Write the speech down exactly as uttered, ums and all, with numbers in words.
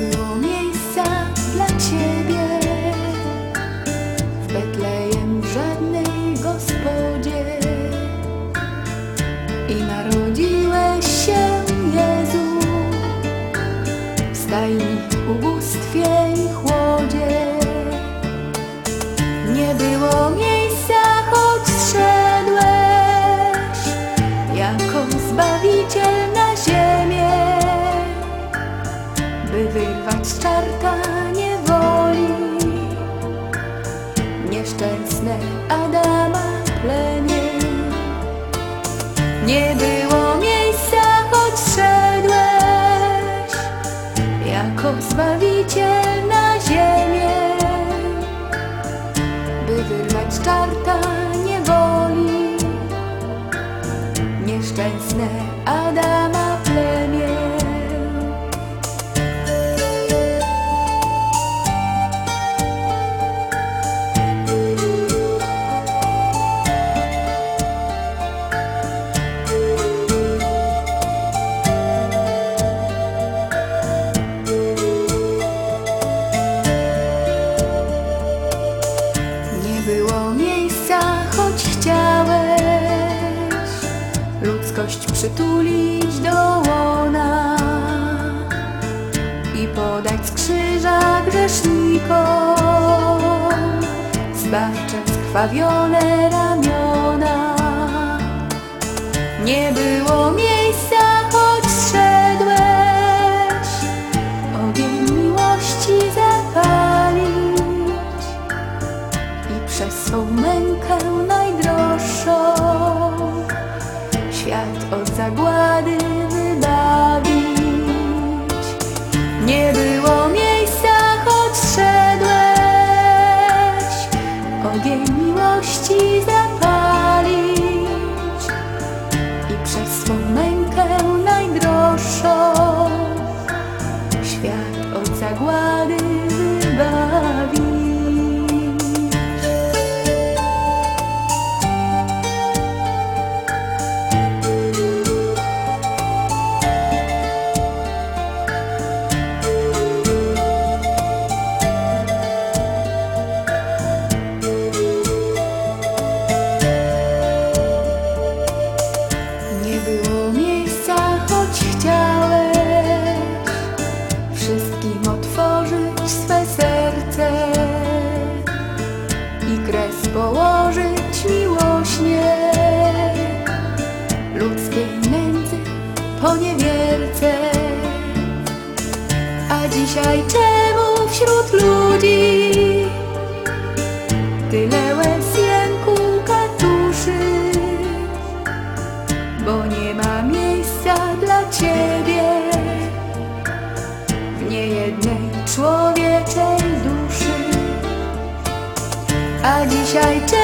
było miejsca dla Ciebie w Betlejem, w żadnej gospodzie. I narodziłeś się, Jezu, w stajni, ubóstwie i chłodzie. Nie było miejsca, choć zszedłeś jako Zbawiciel na ziemię, by wyrwać z czarta niewoli nieszczęsne Adama plemię. Nie było miejsca, choć zszedłeś jako Zbawiciel na ziemię, by wyrwać z czarta niewoli nieszczęsne Adama plemię. Było miejsca, choć chciałeś ludzkość przytulić do łona i podać z krzyża grzesznikom zbawcze skrwawione ramiona. Nie było miejsca, choć zszedłeś ogień miłości zapalić i przez swą mękę najdroższą świat od zagłady wybawić. Nie było miejsca, choć zszedłeś ogień miłości zapalić i przez swą mękę najdroższą świat od zagłady wybawić. Było miejsca, choć chciałeś wszystkim otworzyć swe serce i kres położyć miłośnie ludzkiej nędzy poniewierce. A dzisiaj czemu wśród ludzi tyle łez, jęku, katuszy? Bo nie ma miejsca dla Ciebie w niejednej człowieczej duszy. A dzisiaj